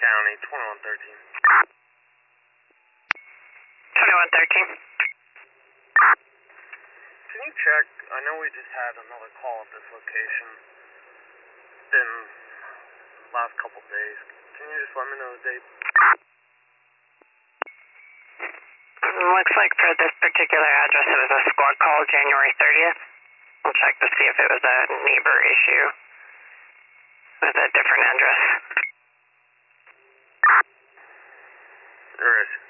County, 2113. 2113. Can you check? I know we just had another call at this location. It's been the last couple days. Can you just let me know the date? Looks like for this particular address it was a squad call January 30th. We'll check to see if it was a neighbor issue with a different address. There is.